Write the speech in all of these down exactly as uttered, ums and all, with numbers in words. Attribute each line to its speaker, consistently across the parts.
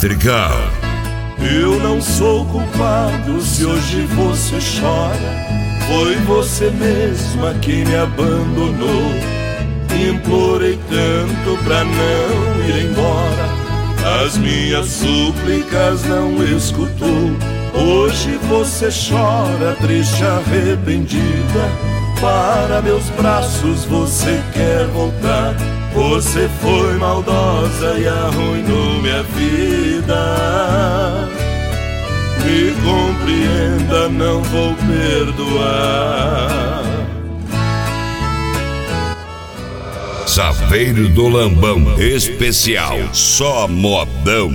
Speaker 1: Madrigal.
Speaker 2: Eu não sou culpado se hoje você chora. Foi você mesma que me abandonou. Implorei tanto pra não ir embora, as minhas súplicas não escutou. Hoje você chora, triste, arrependida. Para meus braços você quer voltar. Você foi maldosa e arruinou minha vida. Me compreenda, não vou perdoar.
Speaker 1: Saveiro do Lambão, especial, só modão.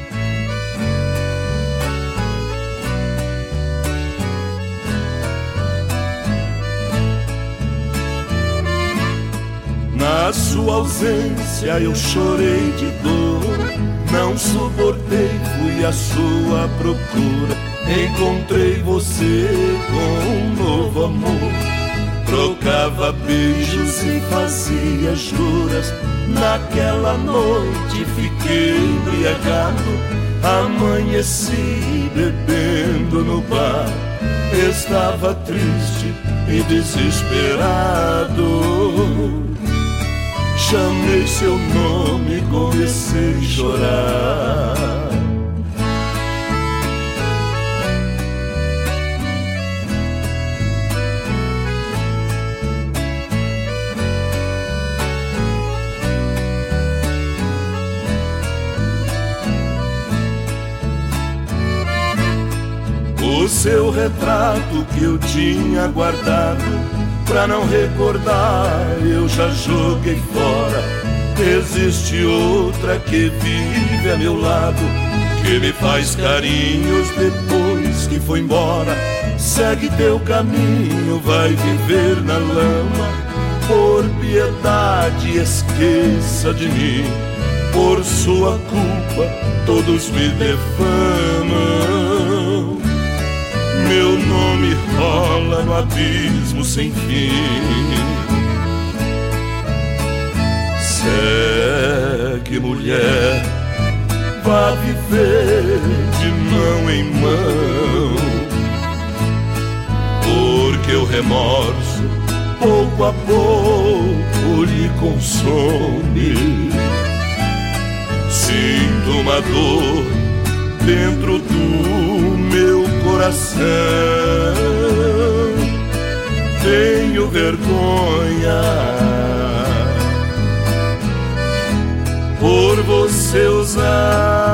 Speaker 2: Na sua ausência eu chorei de dor, não suportei, fui à sua procura. Encontrei você com um novo amor, trocava beijos e fazia juras. Naquela noite fiquei embriagado, amanheci bebendo no bar. Estava triste e desesperado, chamei seu nome e comecei a chorar. O seu retrato que eu tinha guardado, pra não recordar eu já joguei fora. Existe outra que vive a meu lado, que me faz carinhos depois que foi embora. Segue teu caminho, vai viver na lama. Por piedade esqueça de mim, por sua culpa todos me defamam. Meu nome rola no abismo sem fim. Segue, mulher, vá viver de mão em mão, porque o remorso pouco a pouco lhe consome. Sinto uma dor dentro do meu coração, tenho vergonha por você usar